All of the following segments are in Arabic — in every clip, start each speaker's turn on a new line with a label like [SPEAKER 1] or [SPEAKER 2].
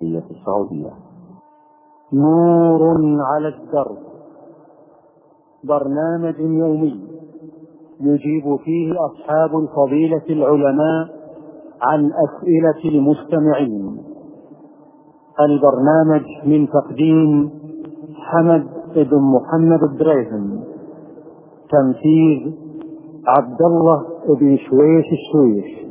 [SPEAKER 1] في السعودية. نور على الدرب، برنامج يومي يجيب فيه أصحاب الفضيلة العلماء عن أسئلة المستمعين. البرنامج من تقديم حمد بن محمد الدريهم، تنفيذ عبد الله بن شويش الشويش.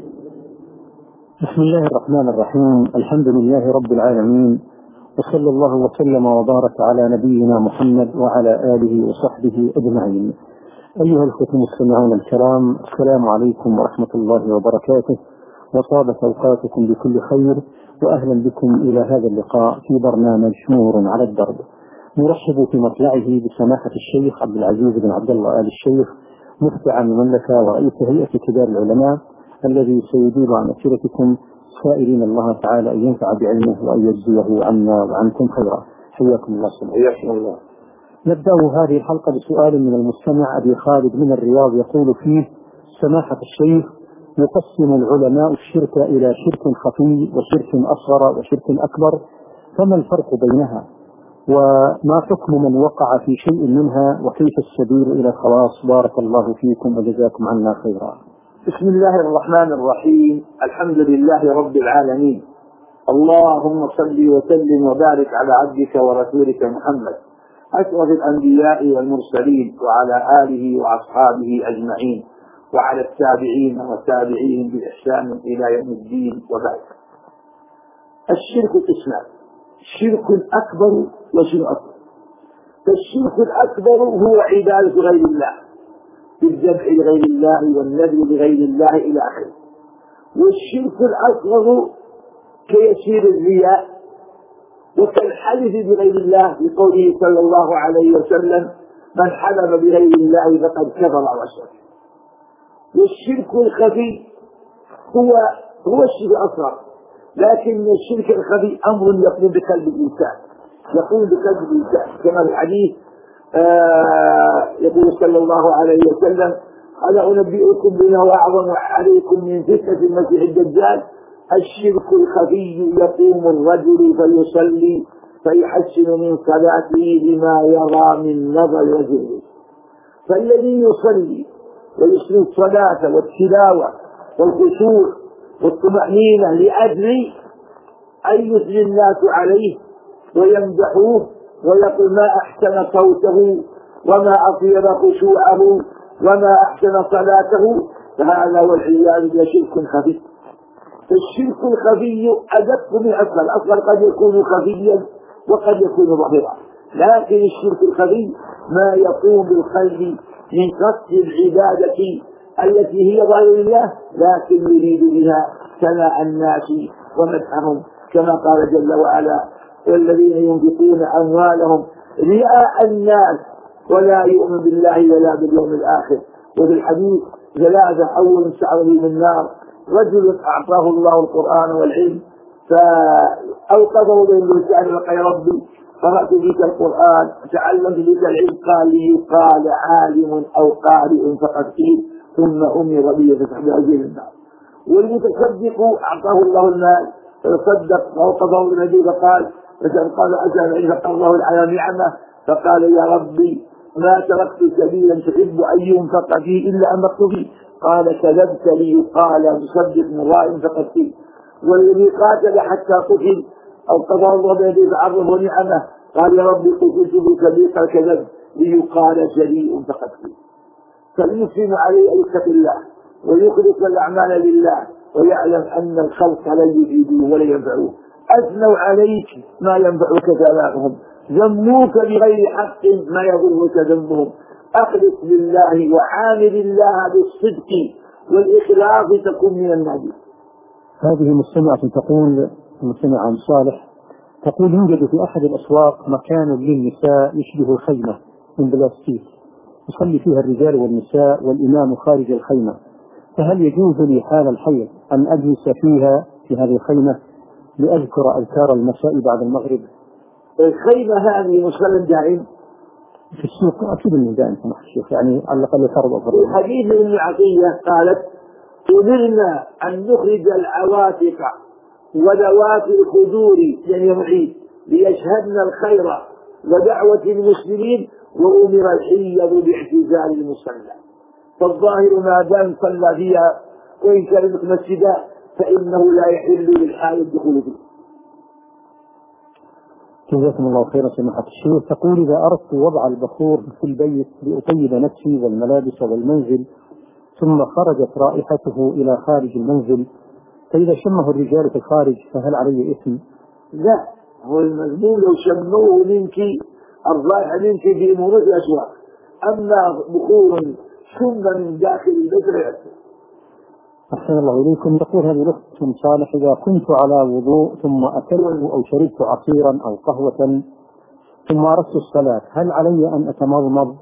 [SPEAKER 1] بسم الله الرحمن الرحيم، الحمد لله رب العالمين، وصلى الله وسلم وبارك على نبينا محمد وعلى آله وصحبه أجمعين. أيها الأخوة المستمعون الكرام، السلام عليكم ورحمة الله وبركاته، وطابت أوقاتكم بكل خير، وأهلا بكم إلى هذا اللقاء في برنامج نور على الدرب. نرحب في مطلعه بسماحة الشيخ عبد العزيز بن عبد الله آل الشيخ، مفتي عام المملكة ورئيس هيئة كبار العلماء، الذي سيجيب عن أسئلتكم، سائلين الله تعالى أن ينفع بعلمه وأن يجزيه عنا وعنكم خيرا. حياكم الله.
[SPEAKER 2] حياكم الله.
[SPEAKER 1] نبدأ هذه الحلقة بسؤال من المستمع أبي خالد من الرياض، يقول فيه: سماحة الشيخ، يقسم العلماء الشرك إلى شرك خفي وشرك أصغر وشرك أكبر، فما الفرق بينها؟ وما حكم من وقع في شيء منها؟ وكيف السبيل إلى الخلاص؟ بارك الله فيكم وجزاكم عنا خيرا.
[SPEAKER 2] بسم الله الرحمن الرحيم، الحمد لله رب العالمين، اللهم صل وسلم وبارك على عبدك ورسولك محمد أشرف الأنبياء والمرسلين، وعلى آله وأصحابه أجمعين، وعلى التابعين والتابعين بإحسان إلى يوم الدين. وبعد، الشرك قسمان: شرك أكبر وشرك أصغر. فالشرك الأكبر هو عبادة غير الله، بالذبح لغير الله والنذر لغير الله إلى آخره. والشرك الأصغر كيسير الرياء وكالحلف بغير الله، لقوله صلى الله عليه وسلم: من حلف بغير الله فقد كفر وشرك. والشرك الخفي هو الشرك الأصغر، لكن الشرك الخفي أمر يقوم بقلب الإنسان، كما في الحديث يقول صلى الله عليه وسلم: ألا أنبئكم بما هو أعظم عليكم من فتنة المسيح الدجال؟ الشرك الخفي، يقوم الرجل فيصلي فيحسن من صلاته بما يرى من نظر وجهه. فالذي يصلي ويحسن الصلاة والتلاوة والخشوع والطمأنينة لأجل أن يثني الناس عليه ويمدحوه ويقول ما أحسن صوته وما أطيب خشوعه وما أحسن صلاته، فهذا والعياذ بالله شرك خفي. فالشرك الخفي أدق من الأصغر. الأصغر قد يكون خفيا وقد يكون ظاهرا، لكن الشرك الخفي ما يقوم بالقلب من قصد العبادة التي هي ظاهر الله، لكن يريد بها ثناء الناس ومدحهم، كما قال جل وعلا: والذين ينفقون أموالهم رئاء الناس ولا يؤمن بالله ولا باليوم الآخر. وفي الحديث: ثلاثة أول شعره من النار: رجل أعطاه الله القرآن والعلم فأوقظه بين لسانه وقال: يا ربي قرأت بك القرآن تعلمت بك العلم، قال لي يقال عالم أو قارئ فقد قيل، ثم أمر بي فتحت أجل النار. والمتصدق أعطاه الله المال فتصدق فأوقظه بالنبي فقال أسأل العلم فقال الله على نعمه، فقال: يا ربي ما تركت سبيلا تحب أن ينفق فيه إلا أنفقت فيه، قال: كذبت ليقال مصدق مراء فقد فيه. والذي قاتل حتى قتل أو قضى الله بيده فعرفه نعمه، قال: يا ربي قتلت بك، قال: كذب ليقال جريء فقد فيه. فالمسلم عليه أن يتقي الله ويخلص الأعمال لله، ويعلم أن الخلق لن يفيدوه ولا ينفعوه. أثنوا عليك ما ينفعك ثناؤهم، ذموك بغير حق ما يضرك ذنبهم. أخلص لله وعامل الله بالصدق والإخلاص تكون من النبي.
[SPEAKER 1] هذه مستمعة تقول، مستمعة صالح تقول: يوجد في أحد الأسواق مكان للنساء يشبه الخيمة من بلاستيك، يصلي فيها الرجال والنساء والإمام خارج الخيمة، فهل يجوز لي حال الحيض أن أجلس فيها في هذه الخيمة لأذكر أذكار المساء بعد المغرب؟
[SPEAKER 2] الخيمة هذه مصلى دائم
[SPEAKER 1] في السوق، أكيد أنه دائم سمح الشيخ، يعني على الأقل فرض أفضل.
[SPEAKER 2] في حديث ابن عطية قالت: أمرنا أن نخرج العواتق وذوات الخدور يعني العيد ليشهدن الخير ودعوة المسلمين، وأمر الحيض باعتزال المصلى. فالظاهر ما دام صلى فيها وإن كان متمسدا فإنه لا يحل للحال الدخول فيه.
[SPEAKER 1] جزاكم الله خيرا سماحة الشيخ. تقول: إذا أردت وضع البخور في البيت لأطيب نفسي والملابس والمنزل، ثم خرجت رائحته إلى خارج المنزل، فإذا شمه الرجال في الخارج فهل علي إثم؟
[SPEAKER 2] لا، هو المذموم لو شموه منك الرائحة منك في أمور الأسواق، أما بخور شم من داخل البيت لا يأثر.
[SPEAKER 1] أحسن الله إليكم. تقول هذه الأخت صالح: إذا كنت على وضوء ثم أكلت أو شربت عصيرا أو قهوة ثم أردت الصلاة، هل علي أن أتمضمض؟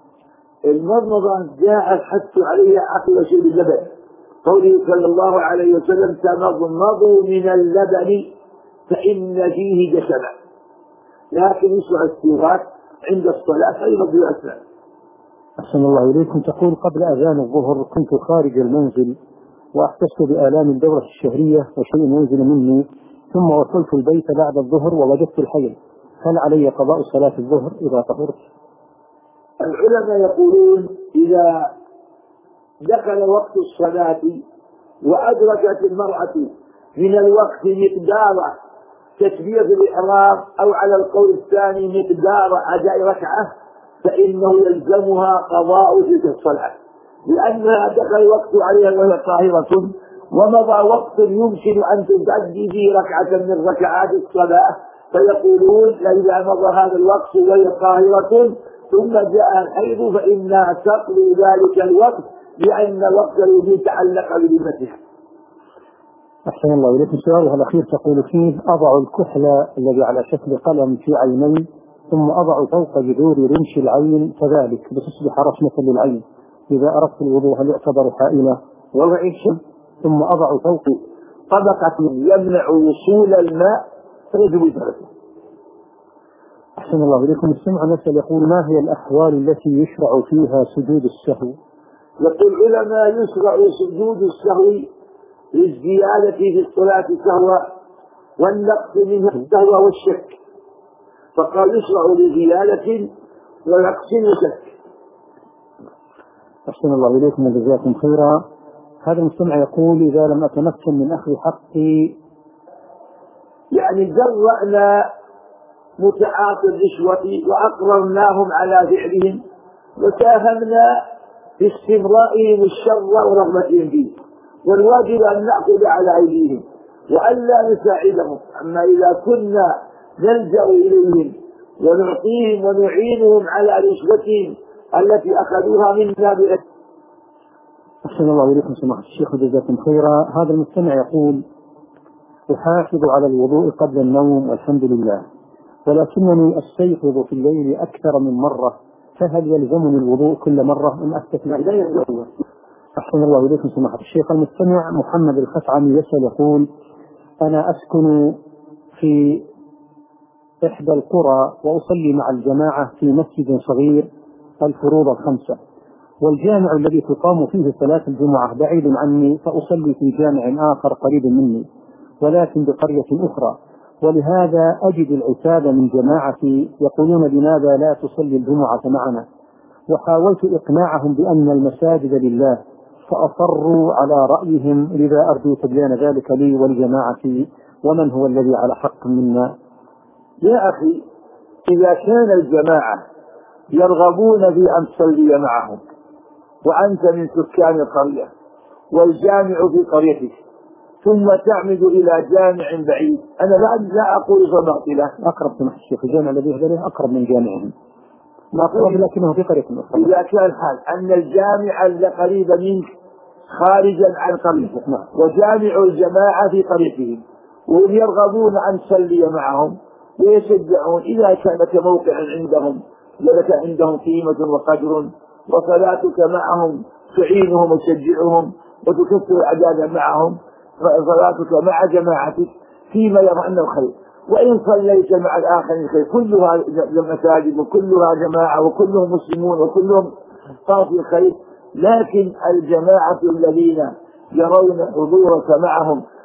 [SPEAKER 2] المضمضة جاء الحث عليها أكل شيء اللبن، قوله صلى الله عليه وسلم: تمضمضوا من اللبن فإن فيه دسما. لكن يشرع السواك عند الصلاة أيضا في الأسنان.
[SPEAKER 1] أحسن الله إليكم. تقول: قبل أذان الظهر كنت خارج المنزل وأحسست بآلام الدورة الشهرية وشيء ينزل مني، ثم وصلت البيت بعد الظهر ووجدت الحيض، هل علي قضاء صلاة الظهر إذا طهرت؟
[SPEAKER 2] العلماء يقولون: إذا دخل وقت الصلاة وأدركت المرأة من الوقت مقدار تكبيرة الإحرام أو على القول الثاني مقدار أداء ركعة، فإنه يلزمها قضاء تلك الصلاة، لأنها دخل وقت عليها وهي طاهرة، ومضى وقت يمكن أن تؤدي فيه ركعة من ركعات الصلاة، فيقولون: إذا مضى هذا الوقت وهي طاهرة ثم جاء الحيض فإنها تقضي ذلك الوقت، لأن وقت الوضوء تعلق بذمتها.
[SPEAKER 1] أحسن الله إليكم. سؤالها الأخير تقول فيه: أضع الكحل الذي على شكل قلم في عيني، ثم أضع فوق جذور رمش العين كذلك لتصبح رسمة للعين، إذا أردت الوضوء هل يعتبر حائلة؟ ثم أضع فوق
[SPEAKER 2] طبقة يمنع وصول الماء فيجب ثلاثة.
[SPEAKER 1] أحسن الله إليكم. السمع نسأل يقول: ما هي الأحوال التي يشرع فيها سجود السهو؟
[SPEAKER 2] يقول العلماء: يشرع سجود السهو للزيادة في الصلاة سهوا والنقص منها السهو والشك، فقال يشرع لزيادة ونقص وشك.
[SPEAKER 1] أحسن الله إليكم وجزاكم خيرا. هذا المستمع يقول: إذا لم أتمكن من أخذ حقي،
[SPEAKER 2] يعني جرأنا متعاطي الرشوة وأقررناهم على فعلهم وساهمنا في استمرائهم الشر ورغبتهم فيه، والواجب أن نأخذ على أيديهم وألا نساعدهم. أما إذا كنا نلجأ إليهم ونعطيهم ونعينهم على رشوتهم التي أخذوها منا بأسف.
[SPEAKER 1] أحسن الله إليكم سماحة الشيخ وجزاكم خيرا. هذا المستمع يقول: أحافظ على الوضوء قبل النوم والحمد لله، ولكنني أستيقظ في الليل أكثر من مرة، فهل يلزمني الوضوء كل مرة أم أستثنى؟ أحسن الله إليكم سماحة الشيخ. المستمع محمد الخثعمي يسأل يقول: أنا أسكن في إحدى القرى وأصلي مع الجماعة في مسجد صغير الفروض الخمسة، والجامع الذي تقام فيه صلاة الجمعة بعيد عني، فأصلي في جامع آخر قريب مني ولكن بقرية أخرى، ولهذا أجد العتاب من جماعتي يقولون: لماذا لا تصلي الجمعة معنا؟ وحاولت إقناعهم بأن المساجد لله فأصروا على رأيهم، لذا أرجو تبيان ذلك لي ولجماعتي، ومن هو الذي على حق منا؟
[SPEAKER 2] يا أخي، إذا كان الجماعة يرغبون في أن تصلي معهم وأنت من سكان القرية والجامع في قريتك ثم تعمد إلى جامع بعيد، أنا لا أقول فمعطلة،
[SPEAKER 1] أقرب سمح الشيخ، الجامع الذي يهدره أقرب من جامعهم، أقرب لكنه في قرية أخرى.
[SPEAKER 2] إذا كان الحال أن الجامع القريب منك خارجا عن قريتك وجامع الجماعة في قريتهم وهم يرغبون أن تصلي معهم ويشجعون، إذا كان لك موقع عندهم ولك عندهم قيمة وقدر وصلاتك معهم تعينهم وتشجعهم وتكثر العداد معهم، صلاتك مع جماعتك فيما يرى أنه خير. وإن صليت مع الآخرين خير، كلها مساجد وكلها جماعة وكلهم مسلمون وكلهم صافي خير، لكن الجماعة الذين يرون حضورك معهم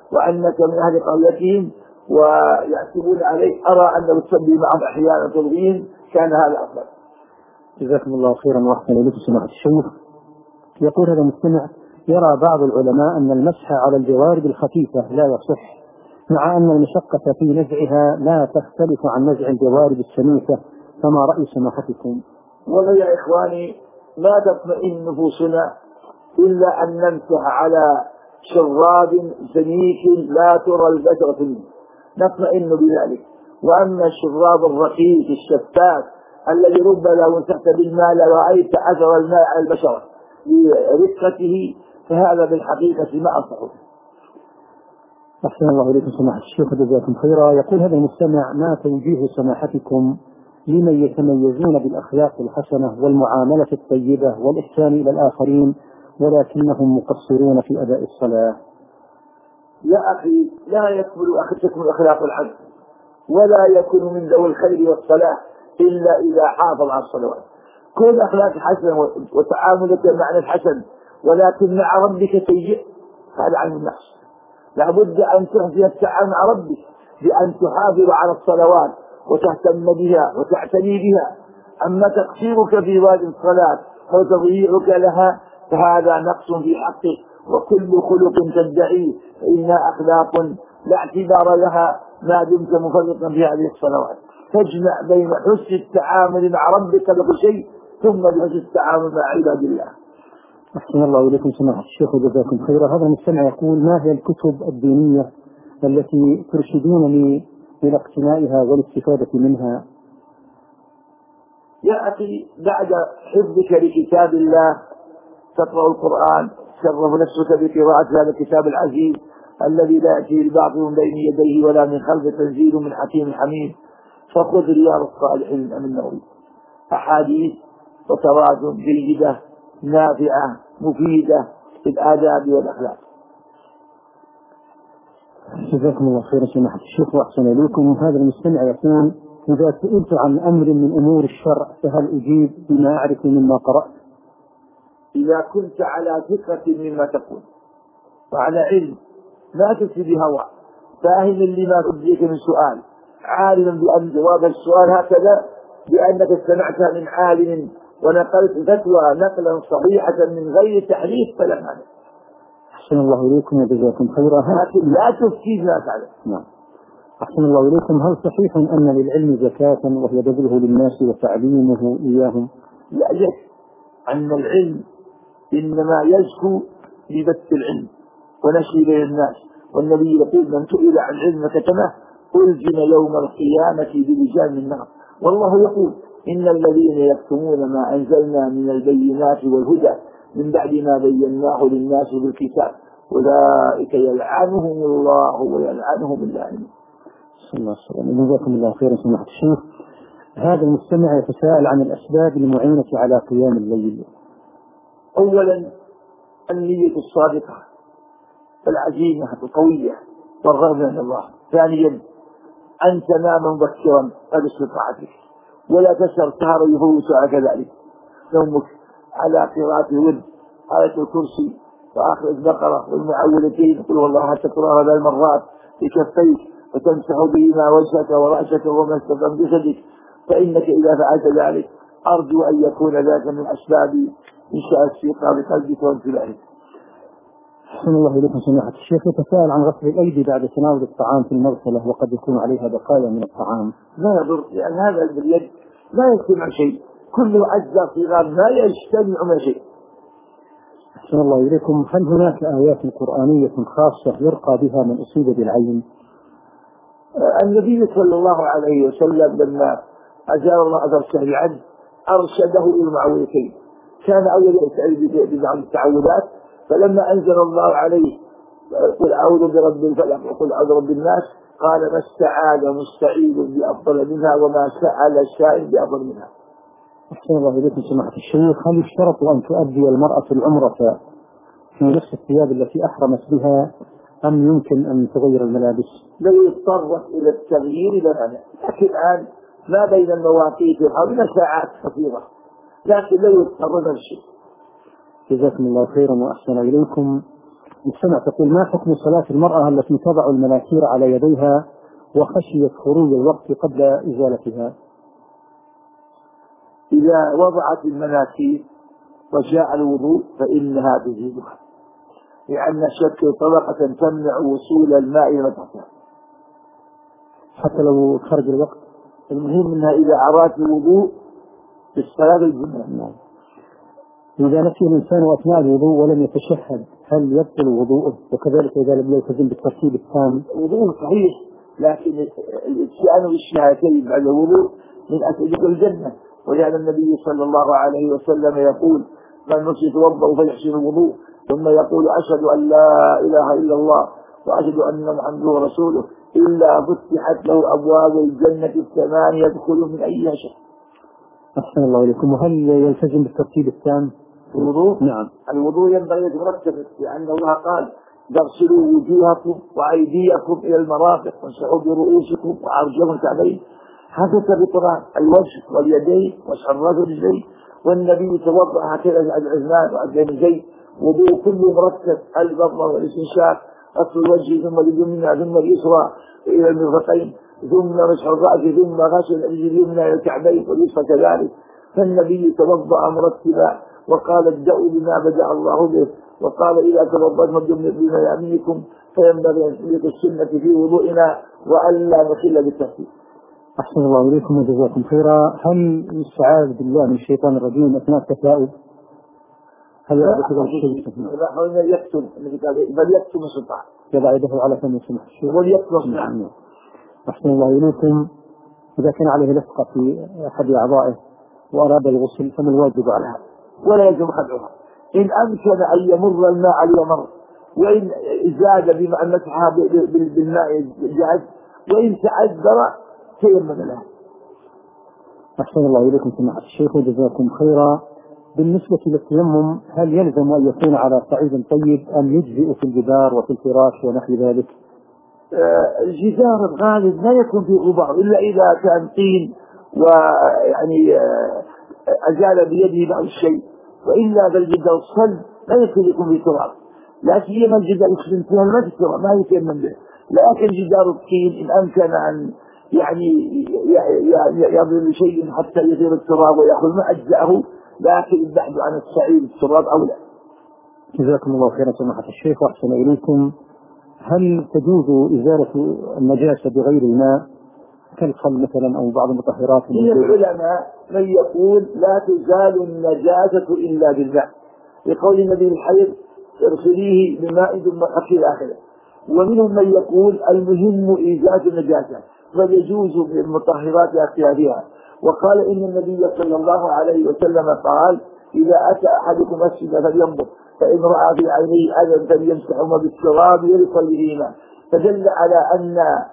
[SPEAKER 2] وأنك من أهل قريتهم ويحسبون عليك، أرى أنه تصلي معهم أحيانا تلغين، كان هذا أفضل.
[SPEAKER 1] جزاكم الله خيرا وأحسن إليكم سماحة الشيخ. يقول هذا المستمع: يرى بعض العلماء أن المسح على الجوارب الخفيفة لا يصح، مع أن المشقة في نزعها لا تختلف عن نزع الجوارب السميكة، فما رأي سماحتكم؟
[SPEAKER 2] والله يا إخواني، ما تطمئن نفوسنا إلا أن نمسح على شراب سميك لا ترى البشرة منه، نطمئن بذلك. وأما الشراب الرقيق الشفاف الذي ربما لو مسحت بالماء لرأيت أثر الماء على البشرة برقته، فهذا بالحقيقة ما أصحه.
[SPEAKER 1] أحسن الله إليكم سماحة الشيخ، جزاكم خيرا. يقول هذا المستمع: ما توجيه سماحتكم لمن يتميزون بالأخلاق الحسنة والمعاملة الطيبة والإحسان إلى الآخرين ولكنهم مقصرون في أداء الصلاة؟
[SPEAKER 2] يا أخي، لا تكمل أخلاق الحسنة ولا يكون من ذوي الخير والصلاح إلا إذا حافظ على الصلوات. كل أخلاق حسنة وتعاملك مع الحسن ولكن مع ربك سيء، هذا عن النقص. لابد أن تحسن التعامل مع ربك بأن تحافظ على الصلوات وتهتم بها وتعتني بها. أما تقصيرك في واجب الصلاة أو تضييعك لها فهذا نقص في حقك. وكل خلق تدعيه فإنها أخلاق لا اعتبار لها ما دمت مفرطا في هذه الصلوات. تجمع بين حسن التعامل مع ربك بكل شيء ثم بحسن التعامل مع عباد الله.
[SPEAKER 1] أحسن الله إليكم سماحة الشيخ، جزاكم خيرا. هذا المستمع يقول: ما هي الكتب الدينية التي ترشدونني إلى اقتنائها والاستفادة منها؟
[SPEAKER 2] يا أخي، بعد حفظك لكتاب الله تقرأ القرآن، تشرف نفسك بقراءة هذا الكتاب العزيز الذي لا يأتي الباطل من بين يديه ولا من خلفه، تنزيل من حكيم حميد. فخذ رياض الصالحين من النووي، أحاديث وتراجم جيدة نافعة مفيدة في الآداب والأخلاق.
[SPEAKER 1] جزاكم الله خيرا سماحة الشيخ وأحسن إليكم. هذا المستمع يقول: إذا سئلت عن أمر من أمور الشرع فهل أجيب بما أعرف مما قرأت؟
[SPEAKER 2] إذا كنت على ثقة مما تقول وعلى علم، لا تفتي بهوى، فاهم لما تبديك من سؤال، عالما بأن جواب السؤال هكذا بأنك استمعتها من عالم ونقلت فتوى نقلا صحيحة من غير تحريف فلا مانع.
[SPEAKER 1] أحسن الله إليكم وجزاكم خيرا.
[SPEAKER 2] لكن لا تفتي ما تعلم.
[SPEAKER 1] نعم. أحسن الله إليكم. هل صحيح أن للعلم زكاة وهي بذله للناس وتعليمه إياهم؟
[SPEAKER 2] لا شك أن العلم إنما يزكو ببث العلم ونشر بين الناس. والنبي يقول: من سئل عن علم كتمه ألزم يوم القيامة بلجام النار. والله يقول: إن الذين يكتمون ما أنزلنا من البينات والهدى من بعد ما بيناه للناس بالكتاب أولئك يلعنهم الله ويلعنهم اللائمون.
[SPEAKER 1] صلى الله عليه وسلم. جزاكم الله خيرا سماحة الشيخ. هذا المستمع يتساءل عن الأسباب المعينة على قيام الليل.
[SPEAKER 2] أولا النية الصادقة العزيمة القوية والرغبة من الله. ثانيا أن تنام مبكرا قبل استطاعتك ولا تسهر سهرا يفوتك كذلك. نومك على قراءة الورد آية الكرسي وآخر البقرة والمعوذتين قل والله تكرار 4 مرات بكفيك وتمسح بهما وجهك ورأسك وما استقام جسدك، فإنك إذا فعلت ذلك أرجو أن يكون ذلك من أسباب إنشاء الثقة بقلبك وانتباهك.
[SPEAKER 1] أحسن الله إليكم سماحة الشيخ. يتساءل عن غسل الأيدي بعد تناول الطعام في المغسلة وقد يكون عليها بقايا من الطعام.
[SPEAKER 2] لا يضر، لأن هذا اليد لا يجتمع شيء، كل أجزاء صغار لا يجتمع من شيء.
[SPEAKER 1] أحسن الله إليكم. هل هناك آيات قرآنية خاصة يرقى بها من أصيب بالعين؟
[SPEAKER 2] النبي صلى الله عليه وسلم لما أجار الله أثر الشهر عنه أرشده إلى المعوذتين. كان أول يسأل ببعض التعوذات، فلما أنزل الله عليه قل أعوذ برب الفلق وقل أعوذ برب الناس قال ما استعاذ مستعيذ بأفضل منها وما سأل السائل بأفضل منها.
[SPEAKER 1] أحسن الله إليكم سماحة الشيخ. هل يشترط أن تؤدي المرأة العمرة في نفس الثياب التي أحرمت بها أم يمكن أن تغير الملابس؟
[SPEAKER 2] لو اضطرت إلى التغيير لمنع، لكن الآن ما بين المواقيت حوالي ساعات كثيرة، لكن لو اضطرت الشيء.
[SPEAKER 1] جزاكم الله خيرا وأحسن إليكم. مستمع تقول: ما حكم صلاة المرأة التي تضع المناكير على يديها وخشيت خروج الوقت قبل إزالتها؟
[SPEAKER 2] إذا وضعت المناكير وجاء الوضوء فإنها تزيدها، لأن شكل طبقة تمنع وصول الماء إلى تحتها
[SPEAKER 1] حتى لو خرج الوقت.
[SPEAKER 2] المهم أنها إذا أراد الوضوء في الصلاة الجمعة.
[SPEAKER 1] نعم. إذا نسي الإنسان أثناء الوضوء ولم يتشهد هل يبطل وضوءه؟ وكذلك إذا لم يلتزم بالترتيب التام.
[SPEAKER 2] وضوءه صحيح، لكن الاتيان بالشهادتين بعد الوضوء من أسئلة الجنة، ولهذا النبي صلى الله عليه وسلم يقول: من نسي يتوضأ فيحسن الوضوء ثم يقول: أشهد أن لا إله إلا الله وأشهد أن محمدا رسوله إلا فتحت له أبواب الجنة الثمان يدخل من أيها شاء.
[SPEAKER 1] أحسن الله إليكم. وهل يلتزم بالترتيب التام
[SPEAKER 2] الوضوء؟
[SPEAKER 1] نعم.
[SPEAKER 2] الوضوء ينبغي أن يترتب، لأن الله قال: اغسلوا وجوهكم وأيديكم إلى المرافق وامسحوا برؤوسكم وأرجلكم كعبين. هذا القرآن: الوجه واليدين والراس والرجلين. والنبي توضأ هكذا الأذنان والرجلين، وضوء كله مرتب: البطن والاستنشاق، غسل الوجه ثم اليمنى ثم اليسرى إلى المرفقين، ثم مسح الرأس، ثم غسل الرجل اليمنى إلى الكعبين واليسرى كذلك. فالنبي توضأ مرتبا وقال: ابدأوا بما بدأ الله به، وقال: إذا توضأتم بما يعنيكم فينبغي أن تسلك السنة في وضوئنا وألا نخل بالترتيب.
[SPEAKER 1] أحسن الله إليكم وجزاكم خيرا. هل الاستعاذ بالله من الشيطان الرجيم أثناء التثاؤب هل يكتم بل يكتم السلطان يضع يده على فم سمح الشيء
[SPEAKER 2] وليكتم؟
[SPEAKER 1] نعم. أحسن الله إليكم. إذا كان عليه لصقة في أحد أعضائه وأراد الغسل فما الواجب عليه؟
[SPEAKER 2] ولا يجب خدعها. إن أمكن أن يمر الماء عليه مر، وإن زاد بما أن مسحها بالماء جاز، وإن تعذر تيمم له.
[SPEAKER 1] أحسن الله إليكم سماحة الشيخ وجزاكم خيرا. بالنسبة للتيمم هل يلزم أن يكون على صعيد طيب أم يجزئ في الجدار وفي الفراش ونحو ذلك؟
[SPEAKER 2] الجدار الغالب لا يكون فيه غبار إلا إذا كان طين ويعني أزال بيده بعض الشيء، وإلا بالجدار الصلب لا يكون فيه تراب، لا سيما الجدار يخدم فيها ما في تراب ما يتيمم به. لكن جدار الطين إن أمكن أن يعني يضرب شيء حتى يغير التراب ويأخذ ما أجزأه، لكن البحث عن الصعيد التراب أولى.
[SPEAKER 1] جزاكم الله خيرا سماحة الشيخ وأحسن إليكم. هل تجوز إزالة النجاسة بغير الماء كالخل مثلا أو بعض المطهرات؟
[SPEAKER 2] من العلماء من يقول لا تزال النجاسة إلا بالماء، لقول النبي الحيض: ارسليه بماء ثم أخي آخره. ومنهم من يقول المهم إزالة النجاسة فيجوز بالمطهرات أخيارها. وقال إن النبي صلى الله عليه وسلم قال: إذا أتى أحدكم مسجد فلينظر فإن رأى في عينيه أذى فليمسحهما بالتراب وليصلي بهما. فدل على أن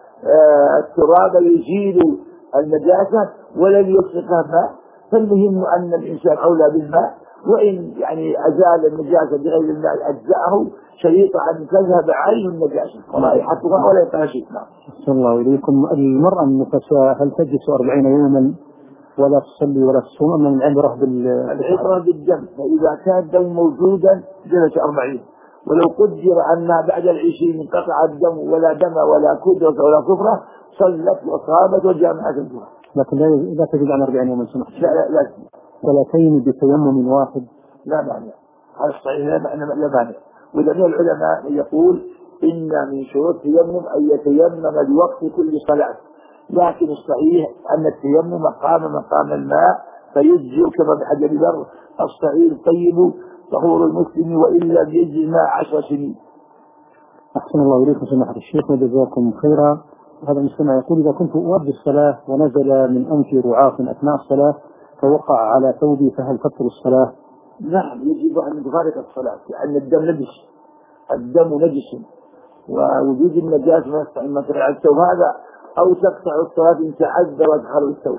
[SPEAKER 2] التراب يزيل النجاسة ولم يسقها ماء، فالمهم أن الإنسان أولى بالماء، وإن يعني أزال النجاسة بغير الماء أجزأه شريط أن تذهب عين النجاسة ورائحتها ولا يبقى شيء.
[SPEAKER 1] صلى الله إليكم. المرأة النفساء هل تجلس 40 يوما ولا تصلي ولا تصوم أم من العبرة
[SPEAKER 2] العبرة بالدم؟ فإذا كان الدم موجودا جلس 40، ولو قدر أنها بعد 20 انقطع الدم ولا دم ولا كدرة ولا كفرة صلت وصامت وجامعت الجمعة.
[SPEAKER 1] لكن لا تزيد عن 40 يوما سمحت.
[SPEAKER 2] لا
[SPEAKER 1] صلاتين بتيمم واحد
[SPEAKER 2] لا مانع. هذا الصحيح لا مانع. ولأن العلماء يقول إن من شروط التيمم أن يتيمم لوقت كل صلاة، لكن الصحيح أن التيمم مقام الماء فيجزئ كما بحجر البر: الصعيد الطيب طهور المسلم وإن لم يجزئ ماء 10 سنين.
[SPEAKER 1] أحسن الله إليكم سماحة الشيخ وجزاكم خيرا. هذا المستمع يقول: إذا كنت أؤدي الصلاة ونزل من أنفي رعاف أثناء الصلاة فوقع على ثوبي فهل تبطل الصلاة؟
[SPEAKER 2] نعم، يجب أن تفارق الصلاة لأن الدم نجس، الدم نجس، ووجود النجاسة ما يستطيع ما ترعى الثوب هذا، أو تقطع الصلاة إن تعذر وادخل الثوب.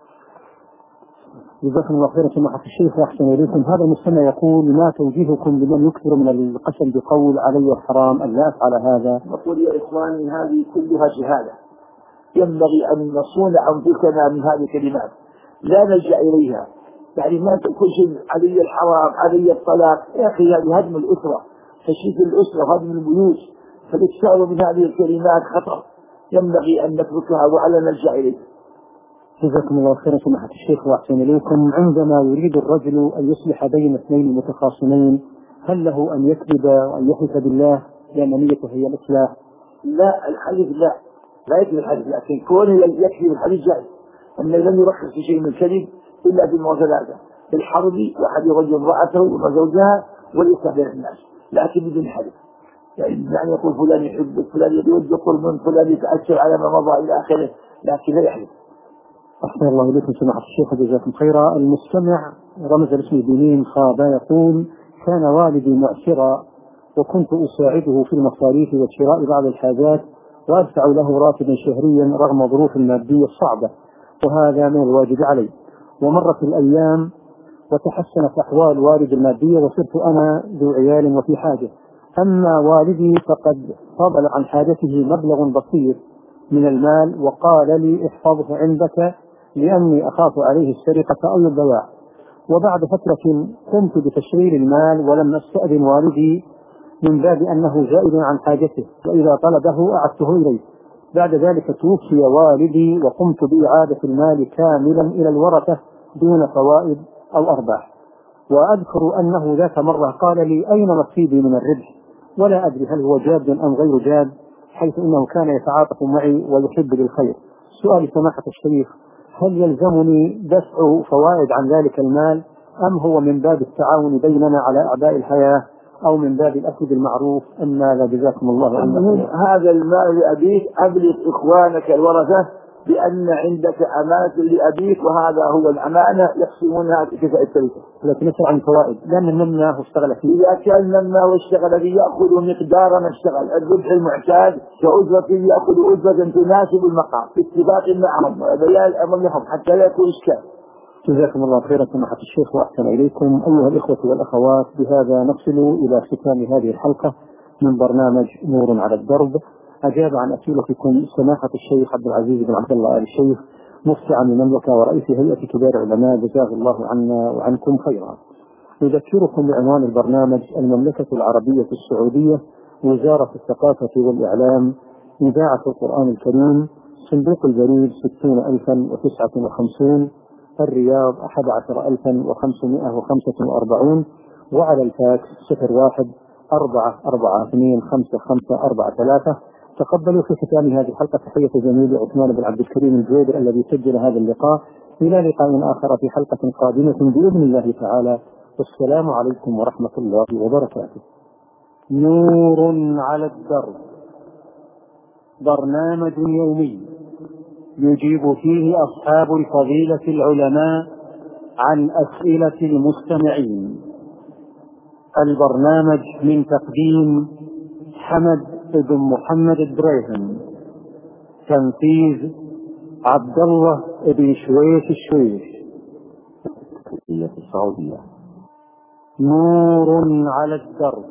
[SPEAKER 1] جزاكم الله خيرا سماحة الشيخ وأحسن إليكم. هذا المستمع يقول: ما توجيهكم لمن يكثر من القسم بقول علي حرام أن لا أفعل هذا؟
[SPEAKER 2] نقول يا إخواني هذه كلها شهادة، ينبغي أن نصون أنفسنا من هذه الكلمات لا نلجأ إليها. يعني ما تقول شيء علي الحرام علي الطلاق، يا أخي هذه هدم الأسرة، تشريف الأسرة وهذا من البيوت، فالإكثار من هذه الكلمات خطر، ينبغي أن نتركها وعلى نرجع إليه.
[SPEAKER 1] جزاكم الله خيرا سماحة الشيخ وأحسن إليكم. عندما يريد الرجل أن يصلح بين اثنين متخاصمين هل له أن يكذب وأن يحلف بالله لأن نيته هي الإصلاح؟
[SPEAKER 2] لا، الحديث لا يكذب الحديث، لكن كونه يكذب الحديث جائز، أنه لم يرخص في شيء من الكذب إلا في الموضوع ثلاثة: في الحرب، وأحد يرجل امرأته وزوجها، والإصلاح بين الناس، لكن بدون حديث. يعني يقول فلان يحبك، فلان يود قرب من فلان، يتأثر على ما مضى إلى آخره، لكن لا يحلف.
[SPEAKER 1] أحسن الله إليكم سماحة الشيخ جزاكم خيرا. المستمع رمز الاسم بنين خابا يقول: كان والدي معسرا وكنت أساعده في المصاريف وشراء بعض الحاجات وأدفع له راتبا شهريا رغم ظروف المادية الصعبة، وهذا من الواجب علي. ومرت الأيام وتحسنت أحوال والدي المادية وصرت أنا ذو عيال وفي حاجة، أما والدي فقد فضل عن حاجته مبلغ بسيط من المال وقال لي: احفظه عندك لأني أخاف عليه السرقة أو الضياع. وبعد فترة قمت بتشغيل المال ولم أستأذن والدي من باب أنه زائد عن حاجته، وإذا طلبه أعدته إليه. بعد ذلك توفي والدي وقمت بإعادة المال كاملا إلى الورثة دون فوائد أو أرباح. وأذكر أنه ذات مرة قال لي: أين نصيبي من الربح؟ ولا أدري هل هو جاد أم غير جاد، حيث أنه كان يتعاطف معي ويحب بالخير. سؤال سماحة الشيخ: هل يلزمني دفع فوائد عن ذلك المال، أم هو من باب التعاون بيننا على أعباء الحياة، أو من باب الأكل بالمعروف؟ أم ماذا؟ جزاكم الله
[SPEAKER 2] خيرا. هذا المال لأبيك، أبلغ إخوانك الورثة بأن عندك أمانة لأبيك، وهذا هو الأمانة يقسمونها كفاء التركة.
[SPEAKER 1] لكن نسأل عن الفوائد، لأن النمنا هو اشتغل فيه.
[SPEAKER 2] إذا كان النمنا هو اشتغل فيه يأخذ مقدار ما اشتغل، الربح المعتاد كأجرة يأخذ أجرة تناسب المقام باتفاق معهم وبيان الأمر لهم حتى لا يكون إشكال.
[SPEAKER 1] جزاكم الله خيرا سماحة الشيخ وأحسن إليكم. أيها الإخوة والأخوات، بهذا نصل إلى ختام هذه الحلقة من برنامج نور على الدرب. أجاب عن أسئلتكم سماحة الشيخ عبد العزيز بن عبد الله آل الشيخ، مفتي عام المملكة ورئيس هيئة كبار العلماء، جزاه الله عنا وعنكم خيرا. نذكركم بعنوان البرنامج: المملكة العربية السعودية، وزارة الثقافة والإعلام، إذاعة القرآن الكريم، صندوق البريد 60,059، الرياض 11,545، وعلى الفاكس 01-442-5543. تقبلوا في ختام هذه الحلقة تحية زميلي عثمان بن عبد الكريم الجويدر الذي سجل هذا اللقاء. إلى لقاء آخر في حلقة قادمة بإذن الله تعالى، والسلام عليكم ورحمة الله وبركاته. نور على الدرب، برنامج يومي يجيب فيه أصحاب الفضيلة العلماء عن أسئلة المستمعين. البرنامج من تقديم حمد بن محمد الدريهم، تنفيذ عبد الله بن شويش الشويش، السعودية. نور على الدرب،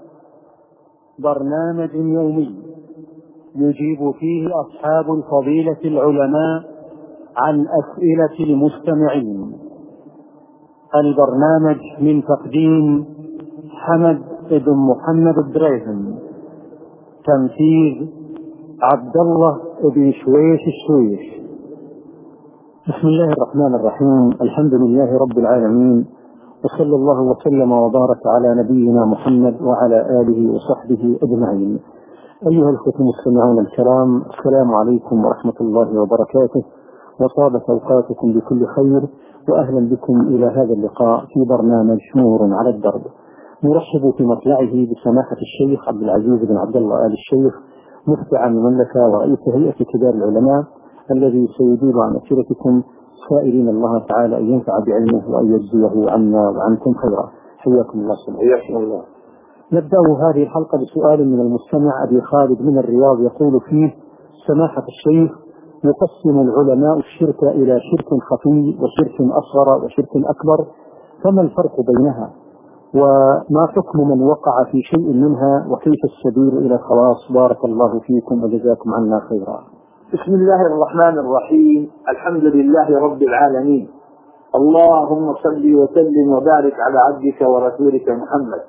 [SPEAKER 1] برنامج يومي يجيب فيه أصحاب الفضيلة العلماء عن أسئلة المستمعين. البرنامج من تقديم حمد بن محمد الدريهم، تنفيذ عبد الله بن شويش الشويش. بسم الله الرحمن الرحيم، الحمد لله رب العالمين، وصلى الله وسلم وبارك على نبينا محمد وعلى آله وصحبه أجمعين. أيها الأخوة المستمعون الكرام، السلام عليكم ورحمة الله وبركاته، وطابت أوقاتكم بكل خير، وأهلا بكم إلى هذا اللقاء في برنامج نور على الدرب. نرحب في مطلعه بسماحة الشيخ عبد العزيز بن عبد الله آل الشيخ، مفتي عام المملكة ورئيس هيئة كبار العلماء، الذي سيجيب عن أسئلتكم، سائلين الله تعالى أن ينفع بعلمه وأن يجزيه عنا وعنكم خيرا. حياكم الله سبحانه.
[SPEAKER 2] حياكم الله.
[SPEAKER 1] نبدأ هذه الحلقة بسؤال من المستمع أبي خالد من الرياض، يقول فيه: سماحة الشيخ، يقسم العلماء الشرك إلى شرك خفي وشرك أصغر وشرك أكبر، فما الفرق بينها؟ وما حكم من وقع في شيء منها؟ وكيف السبيل إلى الخلاص؟ بارك الله فيكم وجزاكم عنا خيرا.
[SPEAKER 2] بسم الله الرحمن الرحيم، الحمد لله رب العالمين، اللهم صل وسلم وبارك على عبدك ورسولك محمد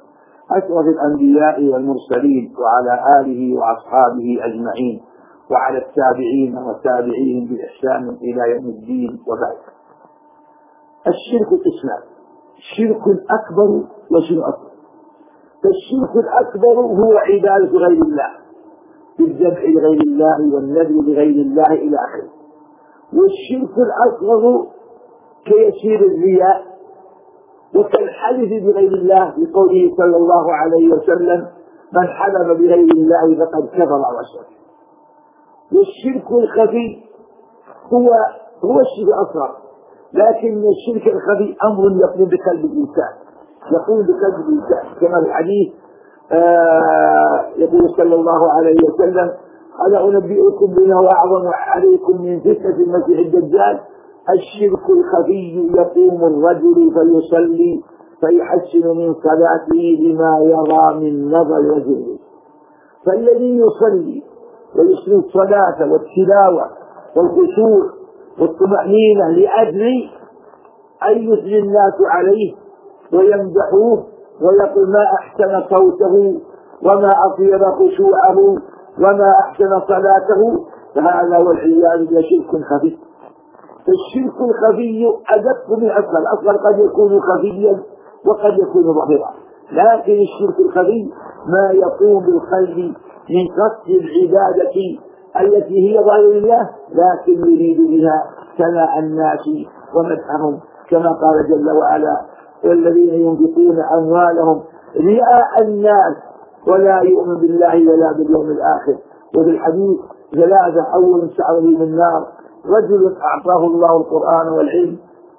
[SPEAKER 2] أشرف الأنبياء والمرسلين وعلى آله وأصحابه أجمعين وعلى التابعين والتابعين بإحسان إلى يوم الدين. وبعد، الشرك قسمان: شرك أكبر وشرك أصغر. فالشرك الأكبر هو عبادة غير الله بالذبح لغير الله والنذر لغير الله إلى آخره. والشرك الأصغر كيسير الرياء وكالحلف بغير الله لقوله صلى الله عليه وسلم: من حلف بغير الله فقد كفر وشرك. والشرك الخفي هو الشرك الأصغر، لكن الشرك الخفي أمر يقوم بقلب الإنسان، كما في الحديث يقول صلى الله عليه وسلم: ألا أنبئكم بما هو أعظم عليكم من فتنة المسيح الدجال؟ الشرك الخفي يقوم الرجل فيصلي فيحسن من صلاته لما يرى من نظر وجهه. فالذي يصلي ويحسن الصلاة والتلاوة والخشوع والطمأنينة لأجل أن يثني الناس عليه ويمدحوه ويقول: ما أحسن صوته وما أطيب خشوعه وما أحسن صلاته، فهذا والعياذ بالله شرك خفي. فالشرك الخفي أدق من الأصغر. الأصغر قد يكون خفيا وقد يكون ظاهرا، لكن الشرك الخفي ما يقوم بالقلب من قصد العبادة التي هي ظاهر الله، لكن يريد بها ثناء الناس ومدحهم، كما قال جل وعلا: والذين ينفقون أموالهم رئاء الناس ولا يؤمن بالله ولا باليوم الآخر. وفي الحديث: ثلاثة أول شعره من النار: رجل أعطاه الله القرآن والعلم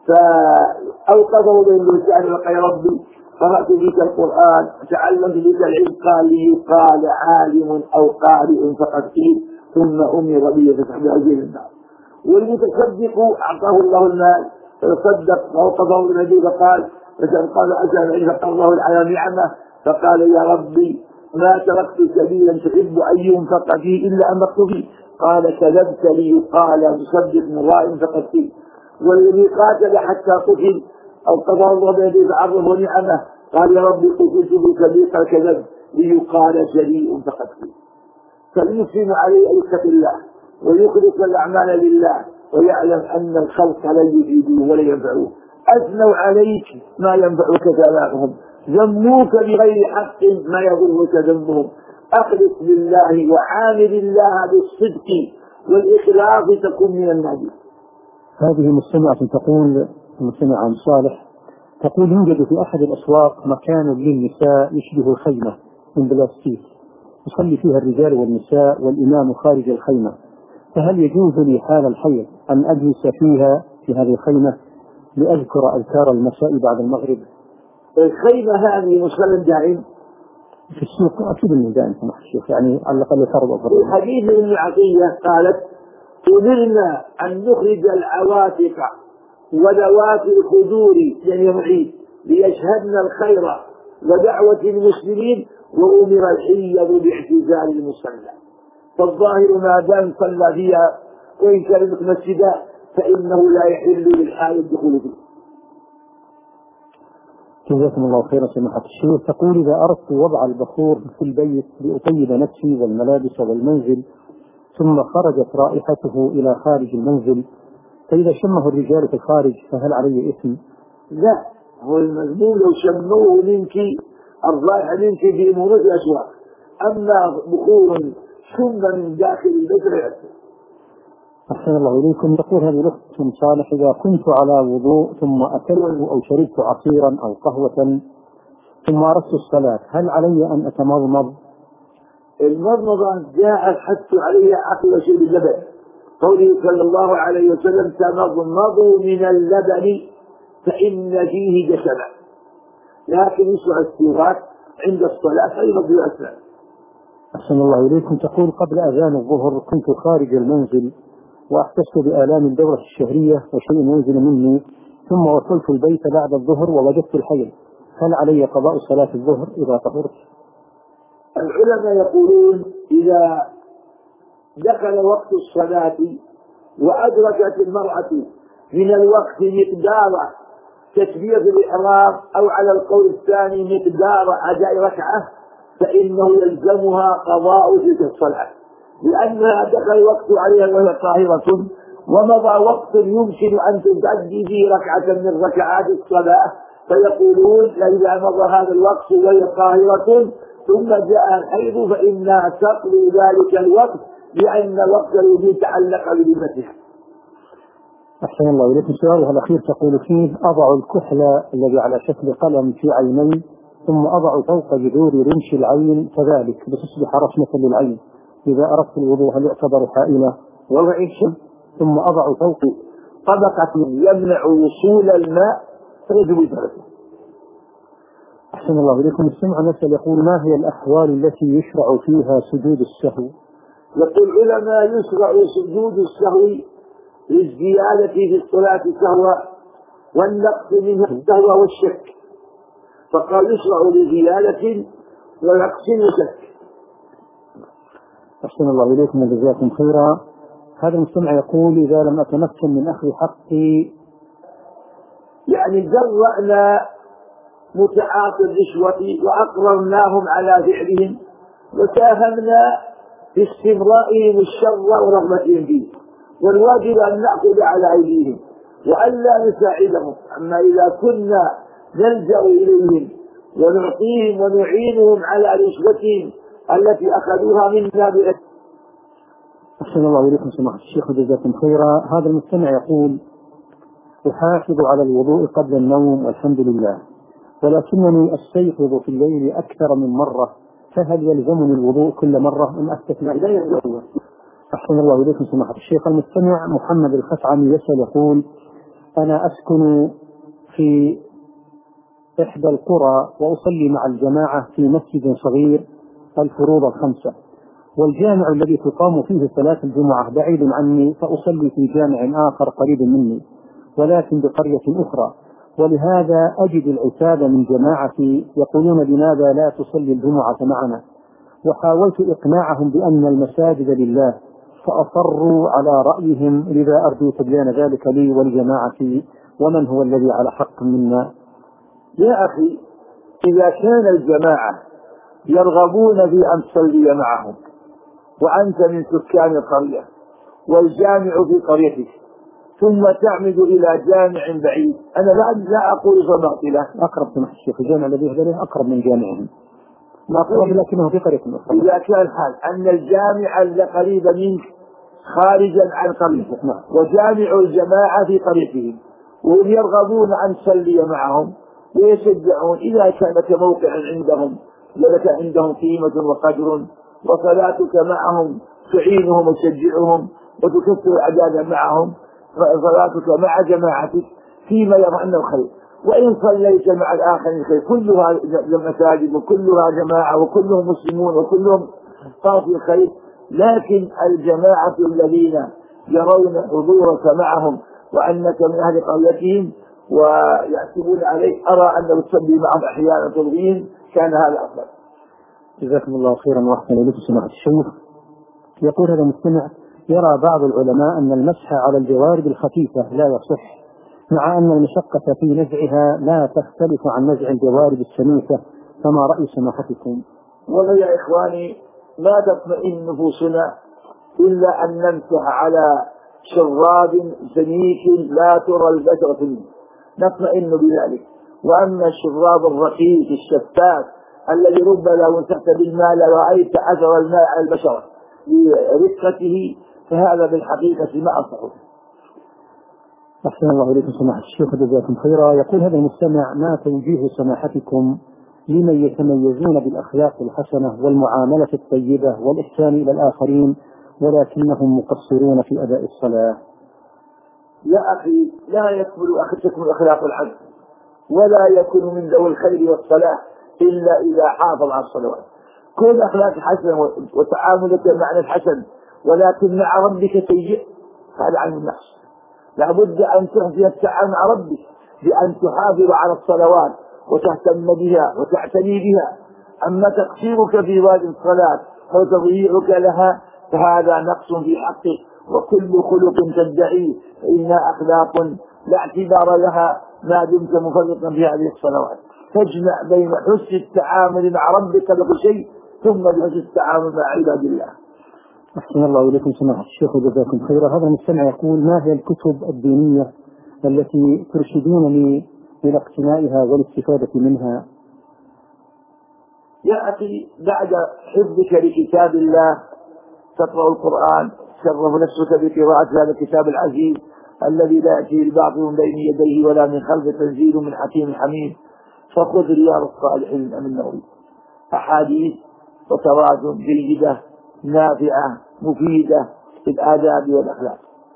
[SPEAKER 2] فأوقظه بين لسانه وقال: يا ربي قرأت بك القرآن تعلمت بك العلم، قال لي يقال عالم أو قارئ فقد قيل ثم أمر بي فتحت أجيل النار. والمتصدق أعطاه الله المال فتصدق فأوقظه بالنبي فقال أسأل العلم فقال الله على نعمه، فقال: يا ربي ما تركت سبيلا تحب أن ينفق فيه إلا أنفقت فيه. قال: كذبت ليقال مصدق مراء فقد فيه. والذي قاتل حتى قتل أو قضى الله بيده فعرفه نعمه، قال: يا ربي قتلت بك قال: كذب ليقال جريء فقد فيه. فالمسلم عليه أن يتقي الله ويخلص الأعمال لله ويعلم أن الخلق لن يفيدوه ولا ينفعوه. أثنوا عليك ما ينفعك ثناؤهم، ذموك بغير حق ما يضرك ذنبهم. أخلص لله وعامل الله بالصدق والإخلاص تكون من النبي.
[SPEAKER 1] هذه مستمعة تقول، مستمعة صالح تقول: يوجد في أحد الأسواق مكان للنساء يشبه الخيمة من بلاستيك، يصلي فيها الرجال والنساء والإمام خارج الخيمة، فهل يجوز لي حال الحيض أن أجلس فيها في هذه الخيمة لأذكر أذكار المساء بعد المغرب؟
[SPEAKER 2] الخيمة هذه مصلى دائم
[SPEAKER 1] في السوق؟ أكيد أنه دائم سمح الشيخ، يعني على الأقل فرض أفضل.
[SPEAKER 2] في حديث ابن عطية قالت: أمرنا أن نخرج العواتق وذوات الخدور يعني العيد ليشهدن الخير ودعوة المسلمين، وأمر الحيض باعتزال المصلى. فالظاهر ما دام صلى فيها وإن كان مسجدا فإنه لا يحل للحال الدخول فيه.
[SPEAKER 1] جزاكم الله خيرا سماحة الشيخ. تقول: إذا أردت وضع البخور في البيت لأطيب نفسي والملابس والمنزل ثم خرجت رائحته إلى خارج المنزل، فإذا شمه الرجال في الخارج فهل علي إثم؟
[SPEAKER 2] لا، هو المذموم لو شموه منك الرائحة منك في مرور الأسواق، أما بخور شم من داخل البيت لا يأثم.
[SPEAKER 1] أحسن الله إليكم. تقول هذه الأخت صالح: إذا كنت على وضوء ثم أكلت أو شربت عصيرا أو قهوة ثم أردت الصلاة، هل علي أن أتمضمض؟
[SPEAKER 2] المضمضة جاء الحث عليها أكل شرب اللبن، قوله صلى الله عليه وسلم: تمضمضوا من اللبن فإن فيه جسدا. لكن يسمع السيرات عند الصلاة فيمضي الأسنان.
[SPEAKER 1] أحسن الله إليكم. تقول: قبل أذان الظهر كنت خارج المنزل وأحسست بآلام الدورة الشهرية وشيء ينزل مني، ثم وصلت البيت بعد الظهر ووجدت الحيض، هل علي قضاء صلاة الظهر إذا طهرت؟
[SPEAKER 2] العلماء يقولون: إذا دخل وقت الصلاة وأدركت المرأة من الوقت مقدار تكبيرة الإحرام أو على القول الثاني مقدار أداء ركعة فإنه يلزمها قضاء تلك الصلاة، لأنها دخل الوقت عليها وهي طاهرة، ومضى وقت يمكن أن تؤدي فيه ركعة من ركعات الصلاة، فيقولون إذا مضى هذا الوقت وهي طاهرة ثم جاء الحيض فإنها تقضي ذلك الوقت، لأن وقت الوضوء تعلق بذمتها.
[SPEAKER 1] أحسن الله إليكم. سؤالها الأخير تقول فيه: أضع الكحل الذي على شكل قلم في عيني، ثم أضع فوق جذور رمش العين كذلك لتصبح رسمة للعين، إذا أردت الوضوء هل يعتبر حائلة؟ ثم أضع فوق
[SPEAKER 2] طبقة يمنع وصول الماء فيجب ذلك.
[SPEAKER 1] أحسن الله إليكم. السمع نسأل يقول: ما هي الأحوال التي يشرع فيها سجود السهو؟
[SPEAKER 2] يقول العلماء: يشرع سجود السهو للزيادة في الصلاة سهوا والنقص منها السهو والشك، فقال يشرع لزيادة ونقص وشك.
[SPEAKER 1] أحسن الله إليكم وجزاكم خيرا. هذا المستمع يقول: إذا لم أتمكن من أخذ حقي،
[SPEAKER 2] يعني جرأنا متعاطي الرشوة وأقررناهم على فعلهم وساهمنا في استمرائهم الشر ورغبتهم فيه، والواجب أن نأخذ على أيديهم وألا نساعدهم. أما إذا كنا نلجأ إليهم ونعطيهم ونعينهم على رشوتهم التي أخذوها منا بأسف.
[SPEAKER 1] أحسن الله إليكم سماحة الشيخ وجزاكم خيرا. هذا المستمع يقول: أحافظ على الوضوء قبل النوم والحمد لله، ولكنني أستيقظ في الليل أكثر من مرة، فهل يلزمني الوضوء كل مرة أم أستثنى؟ أحسن الله إليكم سماحة الشيخ. المستمع محمد الخثعمي يسأل يقول: أنا أسكن في إحدى القرى وأصلي مع الجماعة في مسجد صغير الفروض الخمسة، والجامع الذي تقام فيه صلاة الجمعة بعيد عني، فأصلي في جامع آخر قريب مني ولكن بقرية أخرى، ولهذا أجد العتاب من جماعتي يقولون: لماذا لا تصلي الجمعة معنا؟ وحاولت إقناعهم بأن المساجد لله فأصروا على رأيهم، لذا أرجو تبيان ذلك لي ولجماعتي، ومن هو الذي على حق منا؟
[SPEAKER 2] يا أخي، إذا كان الجماعة يرغبون في أن تصلي معهم وأنت من سكان القرية والجامع في قريتك ثم تعمد إلى جامع بعيد، أنا لا أقول فمعطلة،
[SPEAKER 1] أقرب سمح الشيخ، الجامع الذي يهدره أقرب من جامعهم، أقرب لكنه في قرية أخرى.
[SPEAKER 2] إذا كان الحال أن الجامع القريب منك خارجا عن قريتك وجامع الجماعة في قريتهم وهم يرغبون أن تصلي معهم ويشجعون، إذا كان لك موقع عندهم ولك عندهم قيمة وقدر وصلاتك معهم تعينهم وتشجعهم وتكثر العداد معهم، صلاتك مع جماعتك فيما يرى أنه خير. وإن صليت مع الآخرين خير، كلها مساجد وكلها جماعة وكلهم مسلمون وكلهم صافي خير، لكن الجماعة الذين يرون حضورك معهم وأنك من أهل قريتهم ويحسبون عليك، أرى أنه تصلي معهم أحيانا تلغين، كان هذا أفضل.
[SPEAKER 1] جزاكم الله خيرا وأحسن إليكم سماحة الشيخ. يقول هذا المستمع: يرى بعض العلماء أن المسح على الجوارب الخفيفة لا يصح، مع أن المشقة في نزعها لا تختلف عن نزع الجوارب السميكة، فما رأي سماحتكم؟
[SPEAKER 2] والله يا إخواني، ما تطمئن نفوسنا إلا أن نمسح على شراب سميك لا ترى البشرة منه، نطمئن بذلك. وأما الشراب الرقيق الشفاف الذي ربما لو مسحت بالماء لرأيت أثر الماء على البشرة برقته، فهذا بالحقيقة ما أصحه.
[SPEAKER 1] أحسن الله إليكم سماحة الشيخ جزاكم خيرا. يقول هذا المستمع: ما توجيه سماحتكم لمن يتميزون بالأخلاق الحسنة والمعاملة الطيبة والإحسان إلى الآخرين ولكنهم مقصرون في أداء الصلاة؟
[SPEAKER 2] يا أخي، لا تكمل أخلاق الحسن ولا يكون من ذوي الخير والصلاح إلا إذا حافظ على الصلوات. كل أخلاق حسنة وتعاملك مع الحسن ولكن مع ربك سيء، هذا عن النقص. لابد أن تحسن التعامل مع ربك بأن تحافظ على الصلوات وتهتم بها وتعتني بها. أما تقصيرك في واجب الصلاة أو تضييعك لها فهذا نقص في حقك، وكل خلق تدعيه فإنها أخلاق لا اعتبار لها ما دمت مفرطا في هذه الصلوات. تجمع بين حسن التعامل مع ربك بكل شيء ثم بحسن التعامل مع عباد الله.
[SPEAKER 1] أحسن الله إليكم سماحة الشيخ وجزاكم خيرا. هذا المستمع يقول: ما هي الكتب الدينية التي ترشدونني إلى اقتنائها والاستفادة منها؟
[SPEAKER 2] يا أخي بعد حفظك لكتاب الله تقرأ القرآن، تشرف نفسك بقراءة هذا الكتاب العزيز الذي لا يأتيه الباطل من بين يديه ولا من خلفه، تنزيل من حكيم حميد. فخذ رياض الصالحين من النووي، أحاديث وتراجم جيدة نافعة مفيدة في الآداب والأخلاق.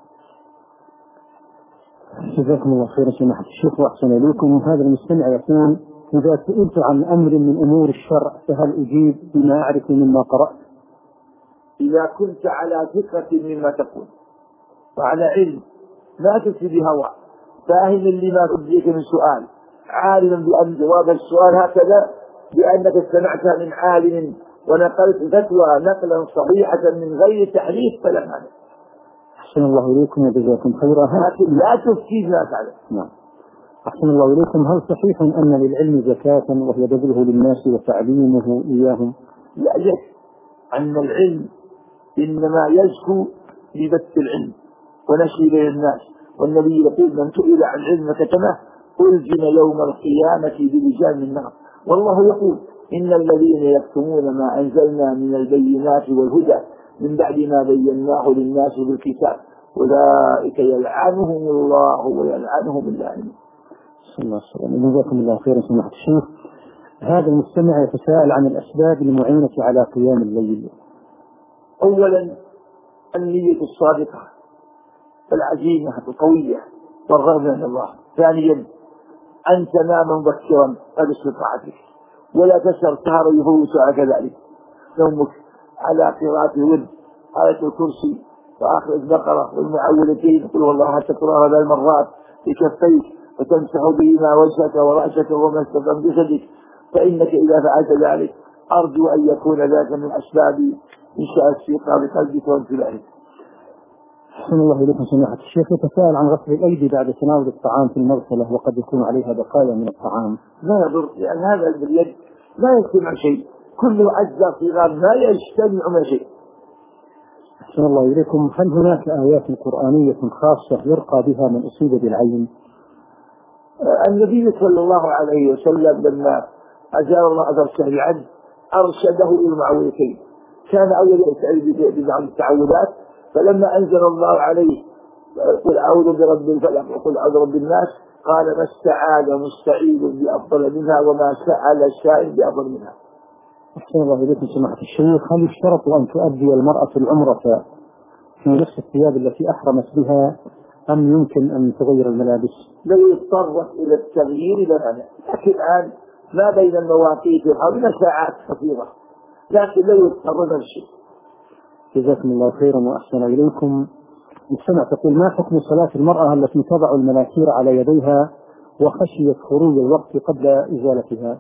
[SPEAKER 1] جزاكم الله خيرا سماحة الشيخ وأحسن إليكم. هذا المستمع يقول: إذا سئلت عن أمر من أمور الشرع فهل أجيب بما أعرف مما قرأت؟
[SPEAKER 2] إذا كنت على ثقة مما تقول وعلى علم، لا تفتي بهوى، فاهم لما تبديك من سؤال، عالما بأن جواب السؤال هكذا بأنك استمعتها من عالم ونقلت فتوى نقلا صحيحة من غير تحريف فلا مانع.
[SPEAKER 1] أحسن الله إليكم وجزاكم خيرا.
[SPEAKER 2] لكن لا تفتي ما تعلم.
[SPEAKER 1] نعم. أحسن الله إليكم. هل صحيح أن للعلم زكاة وهي بذله للناس وتعليمه إياهم؟
[SPEAKER 2] لا شك أن العلم إنما يزكو ببث العلم ونشر بين الناس، والنبي يقول: من سئل عن علم كتمه ألزم يوم القيامة بلجام النار. والله يقول: إن الذين يكتمون ما أنزلنا من البينات والهدى من بعد ما بيناه للناس بالكتاب أولئك يلعنهم الله ويلعنهم اللائمون.
[SPEAKER 1] صلى الله عليه وسلم. جزاكم الله خيرا سماحة الشيخ. هذا المستمع يتساءل عن الأسباب المعينة على قيام الليل.
[SPEAKER 2] أولا النية الصادقة العزيمة القوية والرغبة من الله. ثانيا أن تنام مبكرا قد استطاعتك ولا تسهر سهرا يفوتك كذلك نومك على قراءة الورد آية الكرسي وآخر البقرة والمعوذتين قل والله تكرار 4 مرات بكفيك وتمسح بهما وجهك ورأسك وما استقام جسدك، فإنك إذا فعلت ذلك أرجو أن يكون ذلك من أسباب إنشاء الثقة بقلبك وانتباهك.
[SPEAKER 1] أحسن الله إليكم سماحة الشيخ. يتساءل عن غسل الأيدي بعد تناول الطعام في المغسلة وقد يكون عليها بقايا من الطعام.
[SPEAKER 2] لا يضر، لأن هذا اليد لا يجتمع شيء، كل أجزاء صغار لا يجتمع من شيء.
[SPEAKER 1] أحسن الله إليكم. هل هناك آيات قرآنية خاصة يرقى بها من أصيب بالعين؟
[SPEAKER 2] النبي صلى الله عليه وسلم لما أجار الله أثر الشهر عنه أرشده إلى المعوذتين. كان أول يسأل ببعض التعوذات، فلما أنزل الله عليه قل أعوذ برب الفلق وقل أعوذ برب الناس قال ما استعاذ مستعيذ بأفضل منها وما سأل سائل بأفضل منها.
[SPEAKER 1] أحسن الله إليكم سماحة الشيخ. هل يشترط أن تؤدي المرأة العمرة في نفس الثياب التي أحرمت بها أم يمكن أن تغير الملابس؟
[SPEAKER 2] لو اضطرت إلى التغيير لمنع، لكن الآن ما بين المواقيت حوالي ساعات كثيرة، لكن لو اضطرت الشيء.
[SPEAKER 1] جزاكم الله خيرا وأحسن إليكم. المستمع تقول: ما حكم صلاة المرأة التي تضع المناكير على يديها وخشيت خروج الوقت قبل إزالتها؟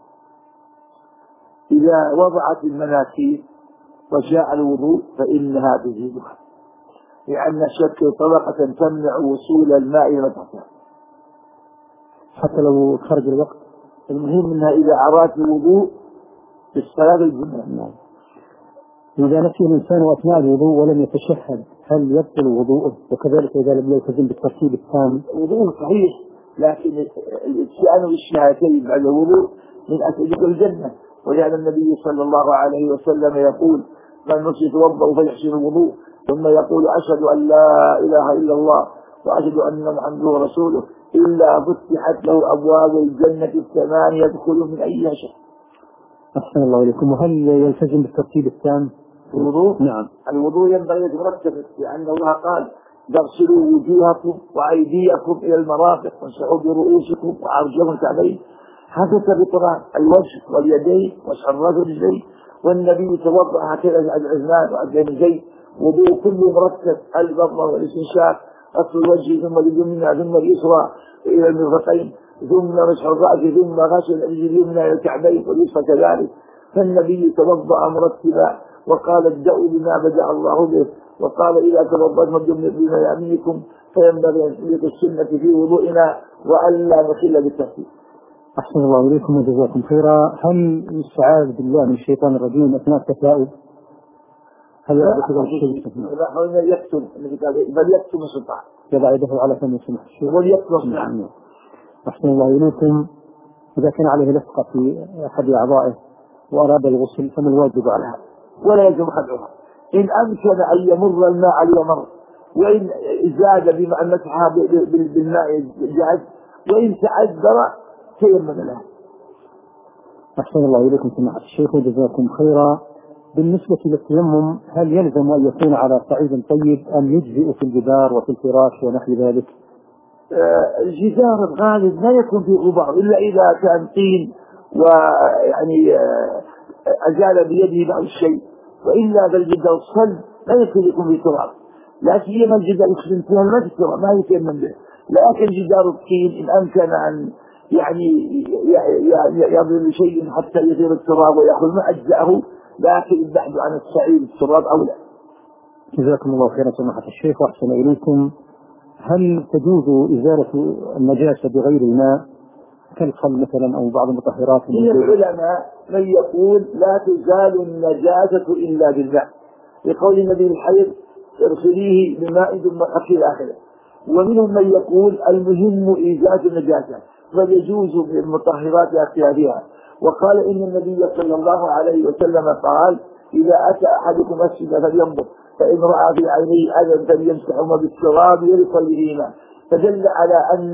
[SPEAKER 2] إذا وضعت المناكير وجاء الوضوء فإنها تزيدها، لأن شكل طبقة تمنع وصول الماء إلى تحتها
[SPEAKER 1] حتى لو خرج الوقت.
[SPEAKER 2] المهم منها إذا أراد الوضوء في الصلاة الجمعة.
[SPEAKER 1] نعم. إذا نسي الإنسان أثناء الوضوء ولم يتشهد هل يبطل وضوءه؟ وكذلك إذا لم يلتزم بالترتيب التام.
[SPEAKER 2] وضوء صحيح، لكن الاتيان بالشهادتين بعد الوضوء من أسئلة الجنة، ولأن النبي صلى الله عليه وسلم يقول: من نسي يتوضأ فيحسن الوضوء ثم يقول أشهد أن لا إله إلا الله وأشهد أن محمدا رسوله إلا فتحت له أبواب الجنة 8 يدخل من أي شيء.
[SPEAKER 1] أحسن الله إليكم. وهل يلتزم بالترتيب التام؟
[SPEAKER 2] الوضوء؟
[SPEAKER 1] نعم.
[SPEAKER 2] الوضوء ينبغي أن يترتب، لأن الله قال: اغسلوا وجوهكم وأيديكم إلى المرافق وامسحوا برؤوسكم وأرجلكم كعبين. هذا القرآن الوجه واليدين والشراج والرجلين، والنبي توضأ هكذا العثمان والرجلين وضوء كله مرتب: البطن والاستنشاق، غسل الوجه ثم اليمنى ثم اليسرى إلى المرفقين ثم مسح الرأس ثم غسل الرجل اليمنى إلى الكعبين واليسرى كذلك. فالنبي توضأ مرتبا وقال: ابدأوا بما بدأ الله به، وقال: إذا توضأتم بميامنكم فينبغي أن تطبيق السنة في وضوئنا وألا نخل بالترتيب.
[SPEAKER 1] أحسن الله إليكم وجزاكم خيرا. هل الاستعاذ بالله من الشيطان الرجيم أثناء التثاؤب؟ هل يكتم بل يكتم السلطان
[SPEAKER 2] يضع يده على فم السمح
[SPEAKER 1] وليكتم. أحسن الله إليكم. إذا كان عليه لصقة في أحد أعضائه وأراد الغسل فما الواجب على هذا؟
[SPEAKER 2] ولا يجب خدعها. إن أمكن أن يمر الماء يمر، وإن زاد بما أن مسحها بالماء جاز، وإن تعذر تيمم له.
[SPEAKER 1] أحسن الله إليكم سماحة الشيخ وجزاكم خيرا. بالنسبة للتيمم هل يلزم أن يكون على صعيد طيب أم يجزئ في الجدار وفي الفراش ونحو ذلك؟
[SPEAKER 2] الجدار الغالب لا يكون فيه غبار إلا إذا كان طين ويعني أزال بيده بعض الشيء، وإلا بالجدار الصلب لا يكون فيه تراب، لا سيما الجدار يخدم فيها الماء التراب ما يتيمم به. لكن جدار الطين إن أمكن أن يعني يضرب شيء حتى يغير التراب ويأخذ ما أجزأه، لكن البحث عن الصعيد التراب أولى.
[SPEAKER 1] جزاكم الله خيرا سماحة الشيخ وأحسن إليكم. هل تجوز إزالة النجاسة بغير الماء كالخل مثلا أو بعض المطهرات؟
[SPEAKER 2] من العلماء من يقول لا تزال النجاسة إلا بالماء، لقول النبي الحيض ارسليه بماء ثم أخي آخره. ومنهم من يقول المهم إيجاد النجاسة فيجوز بالمطهرات أخيارها. وقال إن النبي صلى الله عليه وسلم قال إذا أتى أحدكم مسجد فلينظر فإن رأى في عينيه أذى فليمسحهما بالتراب وليصليهما، فدل على أن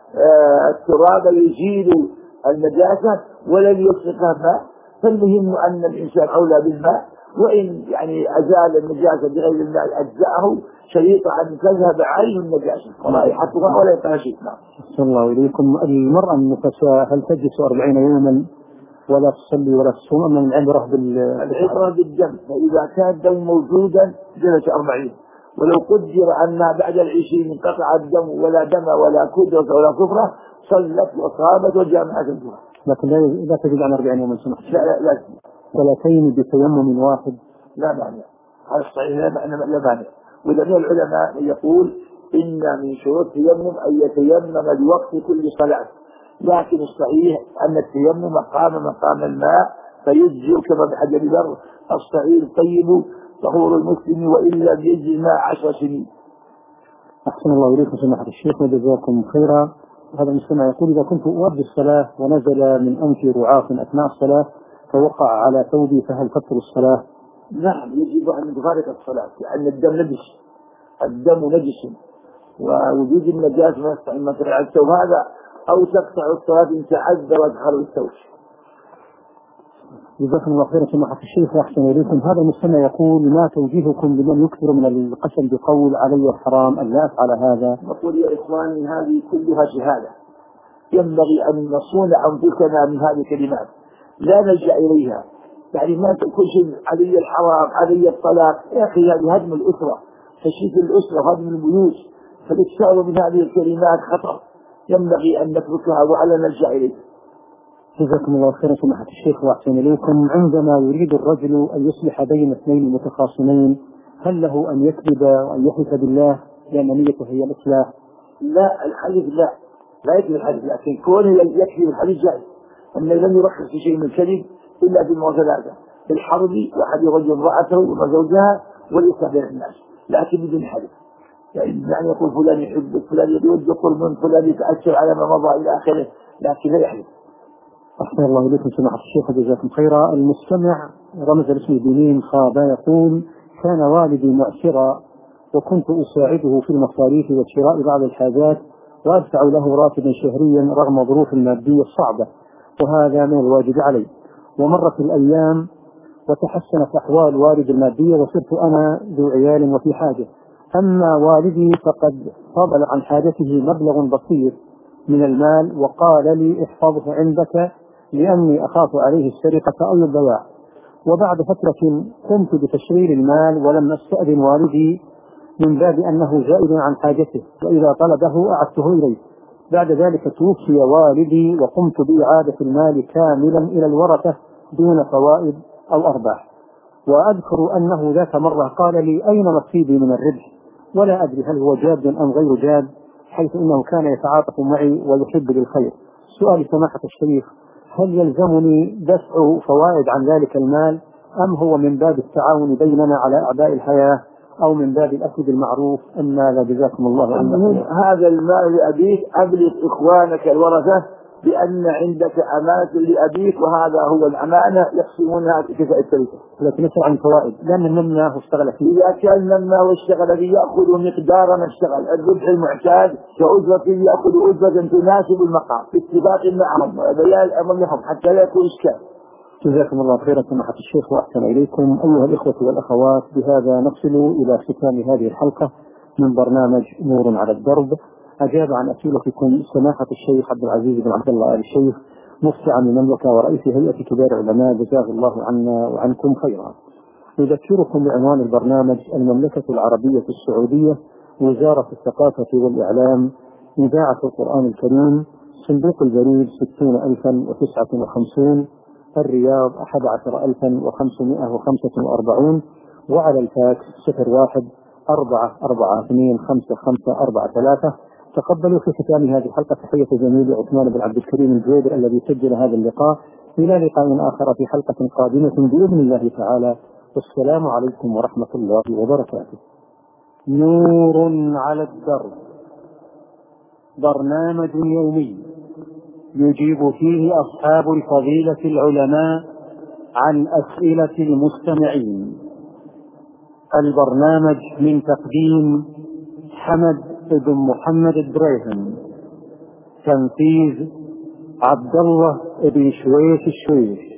[SPEAKER 2] التراب يزيل النجاسة ولم يسقها ماء. فالمهم أن الإنسان أولى بالماء، وإن يعني أزال النجاسة بغير الماء أجزأه شريط أن تذهب عين النجاسة ورائحتها ولا يبقى شيء.
[SPEAKER 1] صلى الله إليكم. المرأة النفساء هل تجلس 40 يوما ولا تصلي ولا تصوم أم من العبرة
[SPEAKER 2] العبرة بالدم؟ فإذا كان الدم موجودا جلس 40، ولو قدر أنها بعد 20 انقطع الدم ولا دم ولا كدرة ولا كفرة صلت وصامت وجامعت الجمعة.
[SPEAKER 1] لكن لا تزيد عن 40 يوما سمحت.
[SPEAKER 2] لا
[SPEAKER 1] ثلاثين بتيمم واحد
[SPEAKER 2] لا مانع. هذا الصحيح لا مانع. وجميع العلماء يقول إن من شروط التيمم أن يتيمم لوقت كل صلاة، لكن الصحيح أن التيمم مقام الماء فيجزئ كما بحجر البر الصعيد الطيب طهور المسلم وإن لم يجزئ ماء 10 سنين.
[SPEAKER 1] أحسن الله إليكم سماحة الشيخ وجزاكم خيرا. هذا المستمع يقول إذا كنت أؤدي الصلاة ونزل من أنفي رعاف أثناء الصلاة فوقع على ثوبي فهل تبطل الصلاة؟
[SPEAKER 2] نعم يجب أن تفارق الصلاة لأن الدم نجس، الدم نجس ووجود النجاسة ما يستطيع ما ترعى الثوب هذا أو تقطع الصلاة إن تعذر وادخل الثوب.
[SPEAKER 1] جزاكم الله خيرا سماحة الشيخ وأحسن إليكم. هذا المستمع يقول ما توجيهكم لمن يكثر من القسم بقول علي حرام أن لا أفعل هذا؟
[SPEAKER 2] نقول يا إخواني هذه كلها شهادة، ينبغي أن نصون أنفسنا من هذه الكلمات لا نلجأ إليها. يعني ما تقول شيء علي الحرام علي الطلاق، يا أخي هذه هدم الأسرة، تشييد الأسرة وهدم البيوت، فالإكثار من هذه الكلمات خطر، ينبغي أن نتركها ولا نلجأ إليها.
[SPEAKER 1] جزاكم الله خيرا سماحة الشيخ وأحسن إليكم. عندما يريد الرجل أن يصلح بين اثنين متخاصمين هل له أن يكذب وأن يحلف بالله لأن نيته هي الإصلاح؟
[SPEAKER 2] لا الحلف لا يكذب الحلف، لكن كونه يكذب الحلف جائز. أنه لم يرخص في شيء من الكذب إلا في ثلاثة: في الحرب وأحد يرجل امرأته وزوجها والإصلاح بين الناس، لكن بدون حلف. يعني يقول فلان يحب فلان يود قرب من فلان يتأثر على ما مضى إلى آخره، لكن لا يحلف.
[SPEAKER 1] أحسن الله إليكم سماحة الشيخ وجزاكم خيرا. المستمع رمز الاسم بنين خابا يقول كان والدي معسرا وكنت أساعده في المصاريف وشراء بعض الحاجات وأدفع له راتبا شهريا رغم ظروف المادية الصعبة، وهذا من الواجب علي. ومرت الأيام وتحسنت أحوال والدي المادية وصرت أنا ذو عيال وفي حاجة، أما والدي فقد فضل عن حاجته مبلغ بسيط من المال وقال لي احفظه عندك لأني أخاف عليه السرقة أو الضياع. وبعد فترة قمت بتشغيل المال ولم أستأذن والدي من باب أنه زائد عن حاجته، وإذا طلبه أعدته إليه. بعد ذلك توفي والدي وقمت بإعادة المال كاملا إلى الورثة دون فوائد أو أرباح. وأذكر أنه ذات مرة قال لي أين نصيبي من الربح؟ ولا أدري هل هو جاد أم غير جاد، حيث أنه كان يتعاطف معي ويحب بالخير. سؤال سماحة الشيخ: هل يلزمني دفع فوائد عن ذلك المال، أم هو من باب التعاون بيننا على أعباء الحياة، أو من باب الأخذ بالمعروف؟ أم ماذا؟ جزاكم الله
[SPEAKER 2] خيرا. هذا المال لأبيك، أبلغ إخوانك الورثة بأن عندك أمانة لأبيك، وهذا هو الأمانة يقسمونها كفاء التركة.
[SPEAKER 1] لكن نسأل عن الفوائد، لأن النمنا واشتغل فيه.
[SPEAKER 2] إذا كان النمنا واشتغل فيه يأخذ مقدار ما اشتغل، الربح المعتاد كأجرة يأخذ أجرة تناسب المقام باتفاق معهم وبيان الأمر لهم حتى لا يكون إشكال.
[SPEAKER 1] جزاكم الله خيرا سماحة الشيخ وأحسن إليكم. أيها الإخوة والأخوات، بهذا نصل إلى ختام هذه الحلقة من برنامج نور على الدرب. أجاب عن أسئلتكم سماحة الشيخ عبد العزيز بن عبد الله آل الشيخ، مفتي عن المملكة ورئيس هيئة كبار العلماء، جزاه الله عنا وعنكم خيرا. نذكركم بعنوان البرنامج: المملكة العربية السعودية، وزارة الثقافة والإعلام، إذاعة القرآن الكريم، صندوق البريد 60,059، الرياض 11,545، وعلى الفاكس 01-442-5543. تقبلوا في ختام هذه الحلقة تحية زميلي عثمان بن عبد الكريم الجويبر الذي سجل هذا اللقاء. إلى لقاء آخر في حلقة قادمة بإذن الله تعالى، والسلام عليكم ورحمة الله وبركاته. نور على الدرب، برنامج يومي يجيب فيه أصحاب الفضيلة العلماء عن أسئلة المستمعين. البرنامج من تقديم حمد بن محمد الدريهم، تنفيذ عبد الله بن شويش الشويش.